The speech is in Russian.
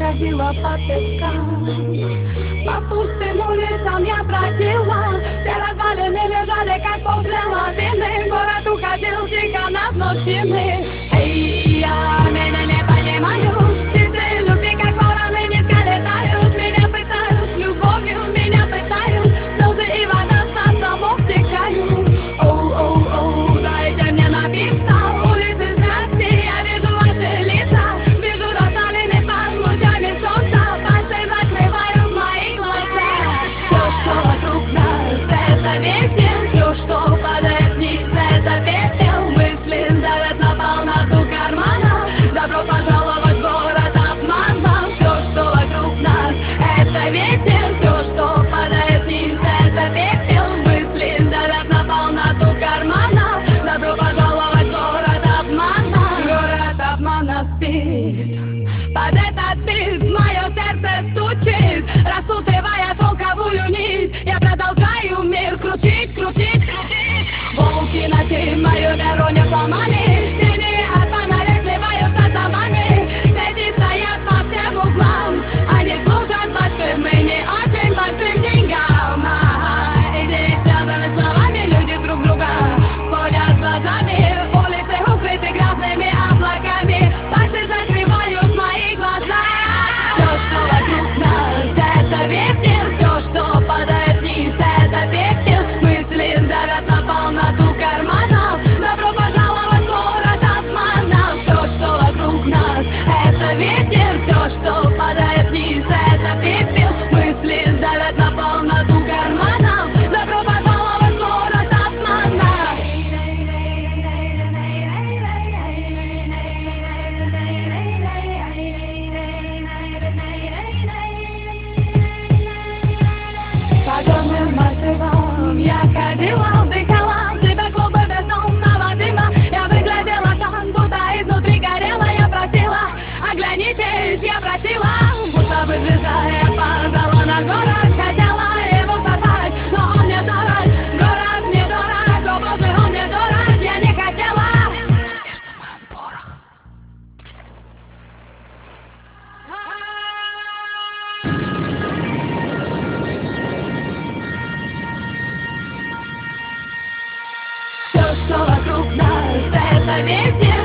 ходила по пескам, по пустым улицам я бродила. Все развалины лежали, как после лавины. Город уходил тихо на дно стены. Эй, я меня не понимаю. Птицы любви, как вороны, низко летают. Меня пытают любовью, меня пытают. Слезы и вода со снов стекают. Оу, оу, оу, дайте мне напиться. Улицы страсти, я вижу ваши лица. Вижу развалины под лучами солнца. Пальцы закрывают мои глаза. Все, что вокруг нас, это ветер. Все, что падает вниз, это пепел. Мысли давят на полноту кармана. Добро пожаловать в город обмана. Все, что вокруг нас, это ветер. Все, что падает вниз, это пепел. Мысли давят на полноту кармана. Добро пожаловать в город обмана. Город обмана спит. Под этот бит мое сердце стучит, распутывая шелковую нить. Я продолжаю мир крутить, крутить, крутить. Волки ночи мою перо не сломали. Тени от фонарей сливаются с домами. Сети стоят по всем углам. Они служат большим и не очень большим деньгам. И десятыми словами люди друг друга сводят глазами. Улицы укрыты грязными облаками. Пальцы закрывают мои глаза. Все, что вокруг нас, это ветер. Все, что падает вниз, это пепел. Мысли давят на полноту кармана. Добро пожаловать в город обмана. Все, что вокруг нас, это ветер. Все, что падает вниз, это пепел. Мысли давят на полноту кармана. Добро пожаловать в город обмана. По черным массивам я ходила, вдыхала в себя клубы бездомного дыма. Я выглядела так, будто изнутри горела. Я просила, оглянитесь, я просила. Будто бы звезда, я падала на город. Хотела его сорвать, но он мне дорог. Город мне дорог, о боже, он мне дорог. Я не хотела. Сердце в моем порох. Все, что вокруг нас, это ветер.